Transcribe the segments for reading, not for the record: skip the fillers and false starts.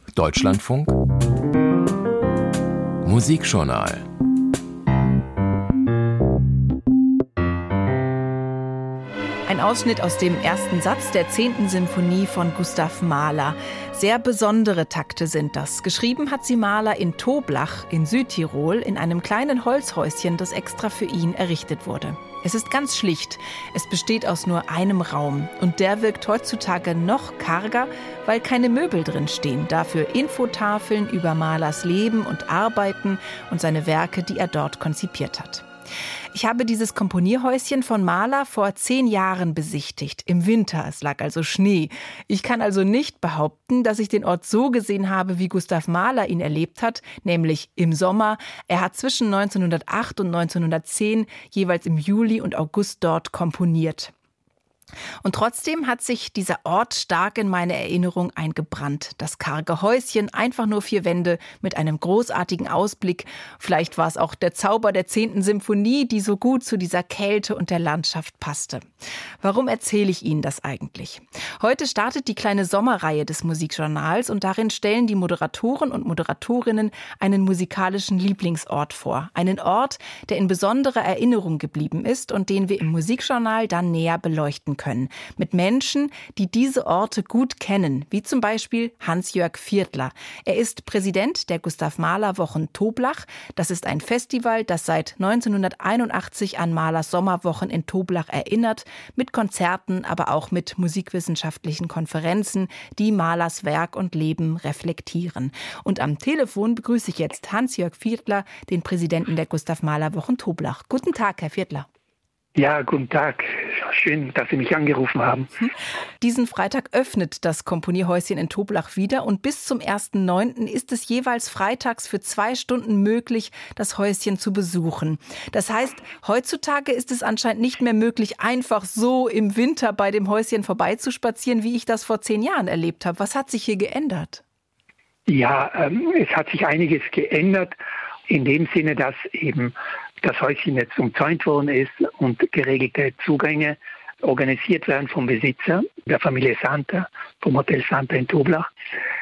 Deutschlandfunk Musikjournal. Ein Ausschnitt aus dem ersten Satz der 10. Symphonie von Gustav Mahler. Sehr besondere Takte sind das. Geschrieben hat sie Mahler in Toblach in Südtirol in einem kleinen Holzhäuschen, das extra für ihn errichtet wurde. Es ist ganz schlicht. Es besteht aus nur einem Raum. Und der wirkt heutzutage noch karger, weil keine Möbel drin stehen. Dafür Infotafeln über Mahlers Leben und Arbeiten und seine Werke, die er dort konzipiert hat. Ich habe dieses Komponierhäuschen von Mahler vor 10 Jahren besichtigt. Im Winter, es lag also Schnee. Ich kann also nicht behaupten, dass ich den Ort so gesehen habe, wie Gustav Mahler ihn erlebt hat, nämlich im Sommer. Er hat zwischen 1908 und 1910 jeweils im Juli und August dort komponiert. Und trotzdem hat sich dieser Ort stark in meine Erinnerung eingebrannt. Das karge Häuschen, einfach nur 4 Wände mit einem großartigen Ausblick. Vielleicht war es auch der Zauber der 10. Symphonie, die so gut zu dieser Kälte und der Landschaft passte. Warum erzähle ich Ihnen das eigentlich? Heute startet die kleine Sommerreihe des Musikjournals und darin stellen die Moderatoren und Moderatorinnen einen musikalischen Lieblingsort vor. Einen Ort, der in besonderer Erinnerung geblieben ist und den wir im Musikjournal dann näher beleuchten können. Mit Menschen, die diese Orte gut kennen, wie zum Beispiel Hans-Jörg Viertler. Er ist Präsident der Gustav Mahler Wochen Toblach. Das ist ein Festival, das seit 1981 an Mahlers Sommerwochen in Toblach erinnert, mit Konzerten, aber auch mit musikwissenschaftlichen Konferenzen, die Mahlers Werk und Leben reflektieren. Und am Telefon begrüße ich jetzt Hans-Jörg Viertler, den Präsidenten der Gustav Mahler Wochen Toblach. Guten Tag, Herr Viertler. Ja, guten Tag. Schön, dass Sie mich angerufen haben. Diesen Freitag öffnet das Komponierhäuschen in Toblach wieder und bis zum 1.9. ist es jeweils freitags für 2 Stunden möglich, das Häuschen zu besuchen. Das heißt, heutzutage ist es anscheinend nicht mehr möglich, einfach so im Winter bei dem Häuschen vorbeizuspazieren, wie ich das vor 10 Jahren erlebt habe. Was hat sich hier geändert? Ja, es hat sich einiges geändert. In dem Sinne, dass eben das Häuschen jetzt umzäunt worden ist und geregelte Zugänge organisiert werden vom Besitzer, der Familie Santa, vom Hotel Santa in Toblach.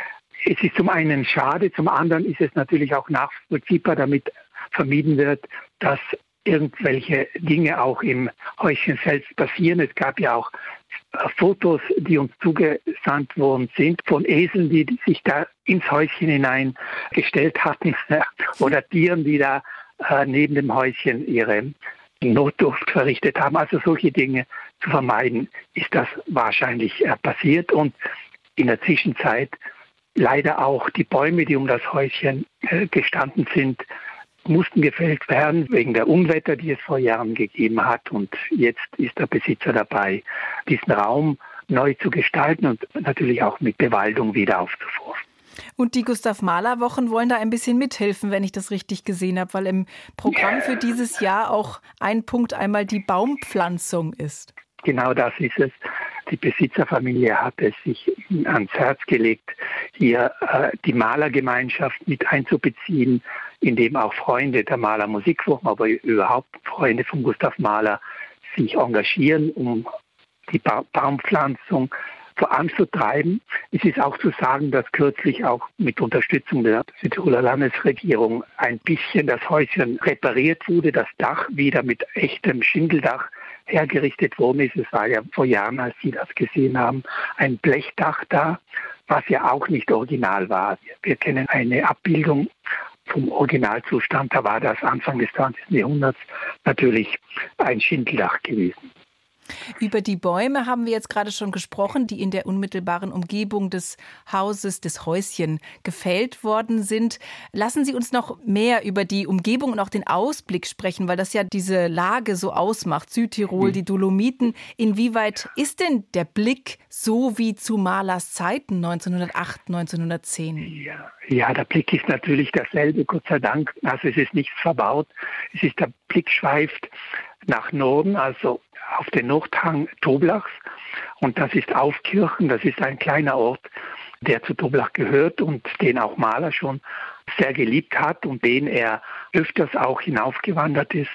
Es ist zum einen schade, zum anderen ist es natürlich auch nachvollziehbar, damit vermieden wird, dass irgendwelche Dinge auch im Häuschen selbst passieren. Es gab ja auch Fotos, die uns zugesandt worden sind, von Eseln, die sich da ins Häuschen hineingestellt hatten oder Tieren, die da neben dem Häuschen ihre Notdurft verrichtet haben. Also solche Dinge zu vermeiden, ist das wahrscheinlich passiert. Und in der Zwischenzeit leider auch die Bäume, die um das Häuschen gestanden sind, mussten gefällt werden wegen der Unwetter, die es vor Jahren gegeben hat. Und jetzt ist der Besitzer dabei, diesen Raum neu zu gestalten und natürlich auch mit Bewaldung wieder aufzuforsten. Und die Gustav Mahler Wochen wollen da ein bisschen mithelfen, wenn ich das richtig gesehen habe, weil im Programm für dieses Jahr auch ein Punkt einmal die Baumpflanzung ist. Genau das ist es. Die Besitzerfamilie hat es sich ans Herz gelegt, hier die Malergemeinschaft mit einzubeziehen, indem auch Freunde der Mahler Musikwochen, aber überhaupt Freunde von Gustav Mahler sich engagieren, um die Baumpflanzung voranzutreiben. Es ist auch zu sagen, dass kürzlich auch mit Unterstützung der Südtiroler Landesregierung ein bisschen das Häuschen repariert wurde, das Dach wieder mit echtem Schindeldach hergerichtet worden ist. Es war ja vor Jahren, als Sie das gesehen haben, ein Blechdach da, was ja auch nicht original war. Wir kennen eine Abbildung vom Originalzustand, da war das Anfang des 20. Jahrhunderts natürlich ein Schindeldach gewesen. Über die Bäume haben wir jetzt gerade schon gesprochen, die in der unmittelbaren Umgebung des Hauses, des Häuschen gefällt worden sind. Lassen Sie uns noch mehr über die Umgebung und auch den Ausblick sprechen, weil das ja diese Lage so ausmacht, Südtirol, die Dolomiten. Inwieweit ist denn der Blick so wie zu Mahlers Zeiten 1908, 1910? Ja, der Blick ist natürlich derselbe, Gott sei Dank. Also es ist nichts verbaut. Der Blick schweift nach Norden, also auf den Nordhang Toblachs. Und das ist Aufkirchen, das ist ein kleiner Ort, der zu Toblach gehört und den auch Mahler schon sehr geliebt hat und den er öfters auch hinaufgewandert ist.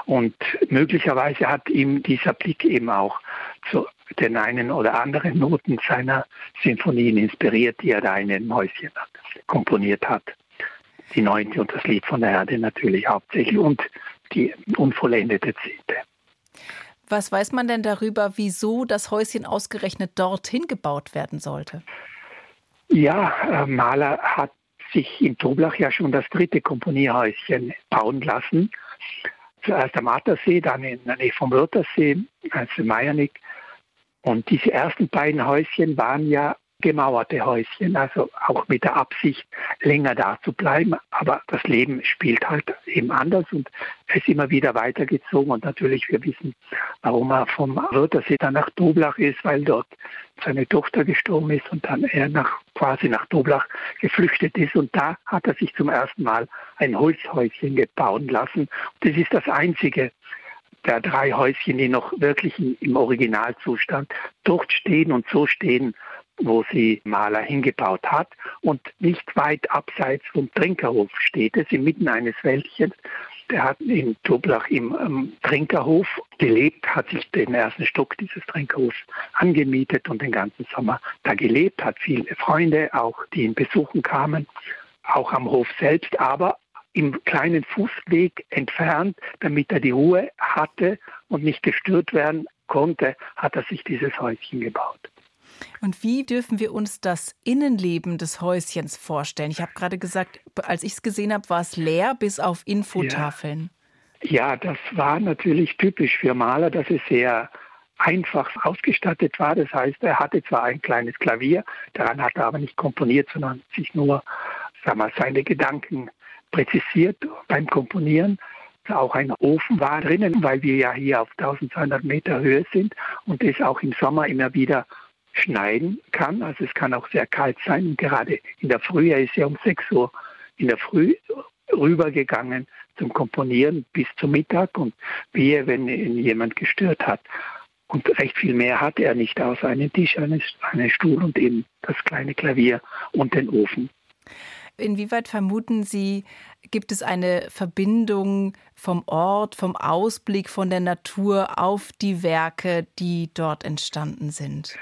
Und möglicherweise hat ihm dieser Blick eben auch zu den einen oder anderen Noten seiner Sinfonien inspiriert, die er da in dem Häuschen komponiert hat. Die 9. und das Lied von der Erde natürlich hauptsächlich und die unvollendete 10. Was weiß man denn darüber, wieso das Häuschen ausgerechnet dorthin gebaut werden sollte? Ja, Mahler hat sich in Toblach ja schon das 3. Komponierhäuschen bauen lassen. Zuerst am Attersee, dann in der Nähe vom Wörthersee, also Meiernigk. Und diese ersten beiden Häuschen waren ja gemauerte Häuschen, also auch mit der Absicht, länger da zu bleiben. Aber das Leben spielt halt eben anders und er ist immer wieder weitergezogen. Und natürlich, wir wissen, warum er vom Wörthersee dann nach Toblach ist, weil dort seine Tochter gestorben ist und dann er quasi nach Toblach geflüchtet ist. Und da hat er sich zum ersten Mal ein Holzhäuschen bauen lassen. Und das ist das einzige der 3 Häuschen, die noch wirklich im Originalzustand dort stehen und so stehen, wo sie Mahler hingebaut hat. Und nicht weit abseits vom Trinkerhof steht es, inmitten eines Wäldchens. Der hat in Toblach im Trinkerhof gelebt, hat sich den ersten Stock dieses Trinkerhofs angemietet und den ganzen Sommer da gelebt, hat viele Freunde, auch die ihn besuchen kamen, auch am Hof selbst, aber im kleinen Fußweg entfernt, damit er die Ruhe hatte und nicht gestört werden konnte, hat er sich dieses Häuschen gebaut. Und wie dürfen wir uns das Innenleben des Häuschens vorstellen? Ich habe gerade gesagt, als ich es gesehen habe, war es leer bis auf Infotafeln. Ja, das war natürlich typisch für Mahler, dass es sehr einfach ausgestattet war. Das heißt, er hatte zwar ein kleines Klavier, daran hat er aber nicht komponiert, sondern sich nur seine Gedanken präzisiert beim Komponieren. Auch ein Ofen war drinnen, weil wir ja hier auf 1200 Meter Höhe sind und es auch im Sommer immer wieder schneien kann. Also es kann auch sehr kalt sein. Und gerade in der Früh, er ist ja um 6 Uhr in der Früh rübergegangen zum Komponieren bis zum Mittag und wehe, wenn ihn jemand gestört hat. Und recht viel mehr hatte er nicht, außer einen Tisch, einen Stuhl und eben das kleine Klavier und den Ofen. Inwieweit vermuten Sie, gibt es eine Verbindung vom Ort, vom Ausblick, von der Natur auf die Werke, die dort entstanden sind?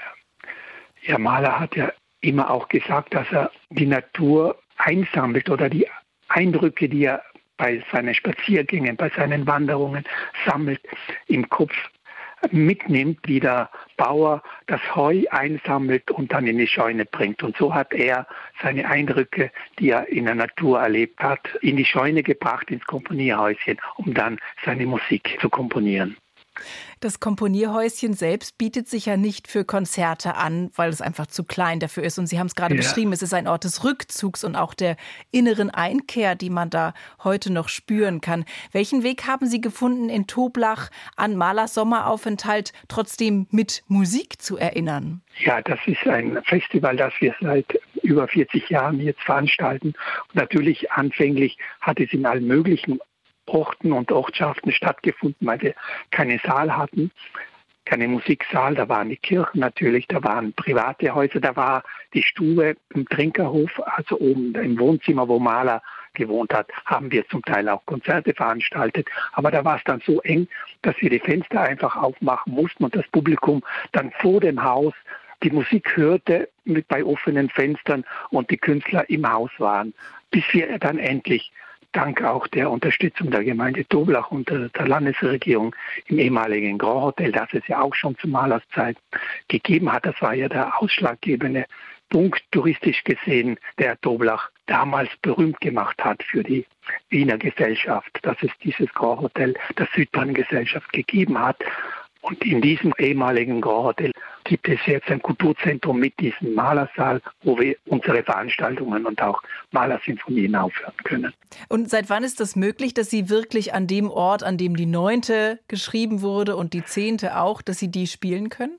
Ja, Mahler hat ja immer auch gesagt, dass er die Natur einsammelt oder die Eindrücke, die er bei seinen Spaziergängen, bei seinen Wanderungen sammelt, im Kopf mitnimmt, wie der Bauer das Heu einsammelt und dann in die Scheune bringt. Und so hat er seine Eindrücke, die er in der Natur erlebt hat, in die Scheune gebracht, ins Komponierhäuschen, um dann seine Musik zu komponieren. Das Komponierhäuschen selbst bietet sich ja nicht für Konzerte an, weil es einfach zu klein dafür ist. Und Sie haben es gerade beschrieben, es ist ein Ort des Rückzugs und auch der inneren Einkehr, die man da heute noch spüren kann. Welchen Weg haben Sie gefunden, in Toblach an Mahlers Sommeraufenthalt trotzdem mit Musik zu erinnern? Ja, das ist ein Festival, das wir seit über 40 Jahren jetzt veranstalten. Und natürlich anfänglich hat es in allen möglichen Orten und Ortschaften stattgefunden, weil wir keinen Saal hatten, keinen Musiksaal. Da waren die Kirchen natürlich, da waren private Häuser, da war die Stube im Trinkerhof, also oben im Wohnzimmer, wo Mahler gewohnt hat, haben wir zum Teil auch Konzerte veranstaltet. Aber da war es dann so eng, dass wir die Fenster einfach aufmachen mussten und das Publikum dann vor dem Haus die Musik hörte bei offenen Fenstern und die Künstler im Haus waren, bis wir dann endlich dank auch der Unterstützung der Gemeinde Toblach und der Landesregierung im ehemaligen Grand Hotel, das es ja auch schon zu Mahlers Zeit gegeben hat. Das war ja der ausschlaggebende Punkt, touristisch gesehen, der Toblach damals berühmt gemacht hat für die Wiener Gesellschaft, dass es dieses Grand Hotel der Südbahngesellschaft gegeben hat. Und in diesem ehemaligen Grand Hotel gibt es jetzt ein Kulturzentrum mit diesem Malersaal, wo wir unsere Veranstaltungen und auch Malersinfonien aufhören können. Und seit wann ist das möglich, dass Sie wirklich an dem Ort, an dem die 9. geschrieben wurde und die 10. auch, dass Sie die spielen können?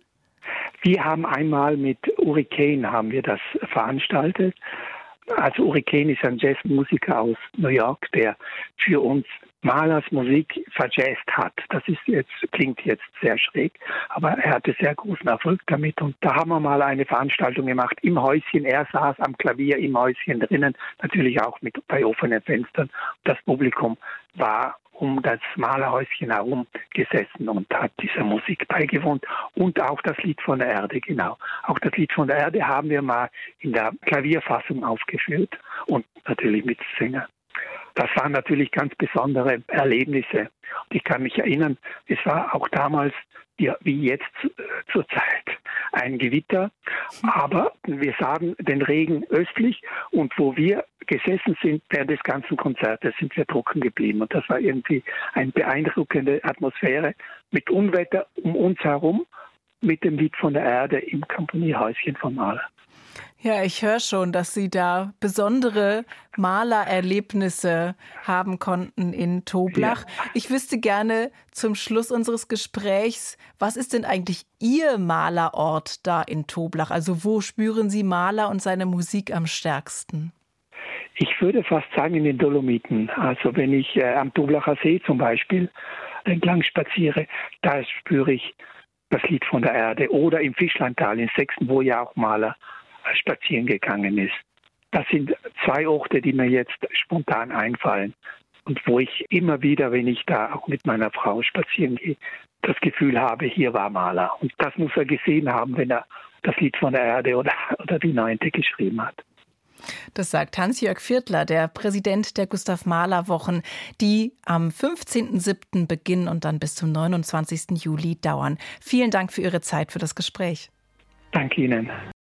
Wir haben einmal mit Uri Kane haben wir das veranstaltet. Also Uri Kane ist ein Jazzmusiker aus New York, der für uns Mahlers Musik verjazzt hat. Klingt jetzt sehr schräg, aber er hatte sehr großen Erfolg damit. Und da haben wir mal eine Veranstaltung gemacht im Häuschen. Er saß am Klavier im Häuschen drinnen, natürlich auch bei offenen Fenstern. Das Publikum war um das Malerhäuschen herum gesessen und hat dieser Musik beigewohnt. Und auch das Lied von der Erde, genau. Auch das Lied von der Erde haben wir mal in der Klavierfassung aufgeführt und natürlich mit Sänger. Das waren natürlich ganz besondere Erlebnisse. Und ich kann mich erinnern, es war auch damals, ja, wie jetzt zur Zeit, ein Gewitter. Aber wir sahen den Regen östlich und wo wir gesessen sind während des ganzen Konzertes, sind wir trocken geblieben. Und das war irgendwie eine beeindruckende Atmosphäre mit Unwetter um uns herum, mit dem Lied von der Erde im Komponierhäuschen von Mahler. Ja, ich höre schon, dass Sie da besondere Malererlebnisse haben konnten in Toblach. Ja. Ich wüsste gerne zum Schluss unseres Gesprächs, was ist denn eigentlich Ihr Malerort da in Toblach? Also wo spüren Sie Mahler und seine Musik am stärksten? Ich würde fast sagen in den Dolomiten. Also wenn ich am Toblacher See zum Beispiel entlang spaziere, da spüre ich das Lied von der Erde. Oder im Fischlandtal in Sechsten, wo ja auch Mahler spazieren gegangen ist. Das sind zwei Orte, die mir jetzt spontan einfallen und wo ich immer wieder, wenn ich da auch mit meiner Frau spazieren gehe, das Gefühl habe, hier war Mahler. Und das muss er gesehen haben, wenn er das Lied von der Erde oder die Neunte geschrieben hat. Das sagt Hans-Jörg Viertler, der Präsident der Gustav-Mahler-Wochen, die am 15.07. beginnen und dann bis zum 29. Juli dauern. Vielen Dank für Ihre Zeit, für das Gespräch. Danke Ihnen.